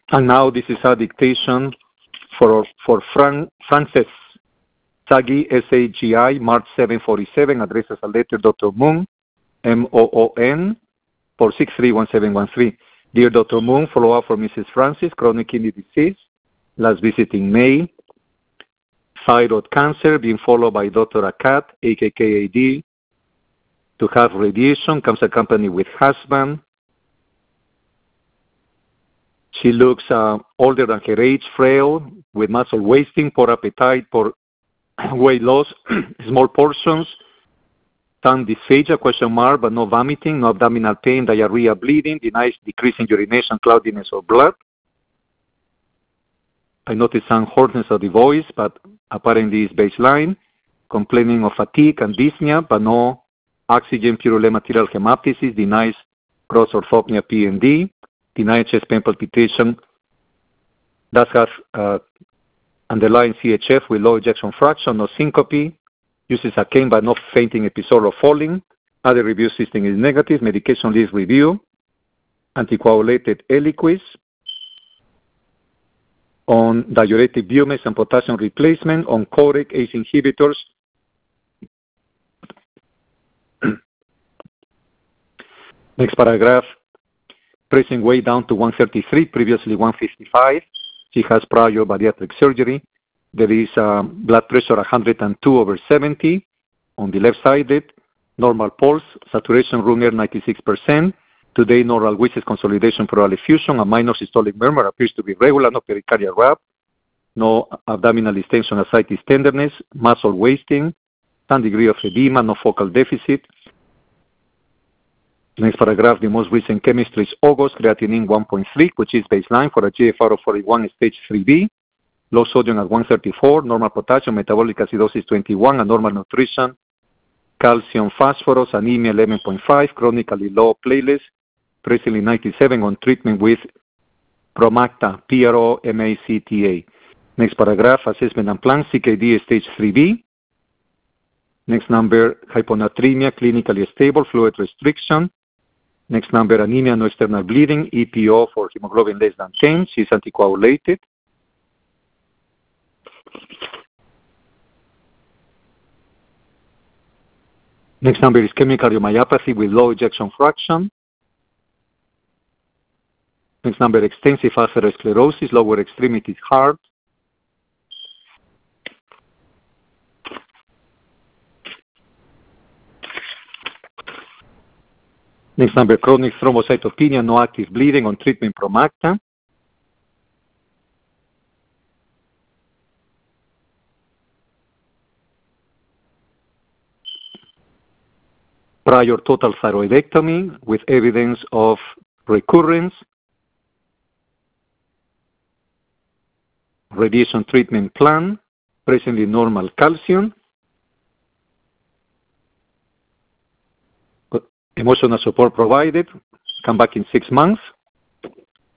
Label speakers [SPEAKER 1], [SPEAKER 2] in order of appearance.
[SPEAKER 1] And now this is a dictation for Frances Sagi, S-A-G-I, March 747, addresses a letter, Dr. Moon, M-O-O-N, 4631713. Dear Dr. Moon, follow-up for Mrs. Francis, chronic kidney disease, last visit in May. Thyroid cancer, being followed by Dr. Akat, AKKAD, to have radiation, comes accompanied with husband. She looks older than her age, frail, with muscle wasting, poor appetite, poor weight loss, small portions, tongue dysphagia, question mark, but no vomiting, no abdominal pain, diarrhea, bleeding, denies decrease in urination, cloudiness, or blood. I noticed some hoarseness of the voice, but apparently it's baseline. Complaining of fatigue and dyspnea, but no oxygen, purulent material hemoptysis, denies cross orthopnea, PND, denies chest pain palpitation, does have underlying CHF with low ejection fraction, no syncope, uses a cane but no fainting episode or falling. Other review system is negative. Medication list review, anticoagulated Eliquis, on diuretic Bumex and potassium replacement, on COREC, ACE inhibitors. Next paragraph, pressing weight down to 133, previously 155. She has prior bariatric surgery. There is blood pressure 102/70 on the left-sided, normal pulse, saturation room air 96%. Today, normal Willis consolidation pleural effusion, a minor systolic murmur appears to be regular, no pericardial rap, no abdominal distension, ascites, tenderness, muscle wasting, some degree of edema, no focal deficit. Next paragraph, the most recent chemistry is August, creatinine 1.3, which is baseline for a GFR of 41, stage 3B, low sodium at 134, normal potassium, metabolic acidosis 21, and normal nutrition, calcium, phosphorus, anemia 11.5, chronically low platelets, presently 97, on treatment with Promacta, P-R-O-M-A-C-T-A. Next paragraph, assessment and plan, CKD stage 3B. Next number, hyponatremia, clinically stable, fluid restriction. Next number, anemia, no external bleeding, EPO for hemoglobin less than 10. She's anticoagulated. Next number is ischemic cardiomyopathy with low ejection fraction. Next number, extensive atherosclerosis, lower extremities, heart. Next number, chronic thrombocytopenia, no active bleeding, on treatment Promacta. Prior total thyroidectomy with evidence of recurrence. Radiation treatment plan, presently normal calcium. Emotional support provided, come back in 6 months.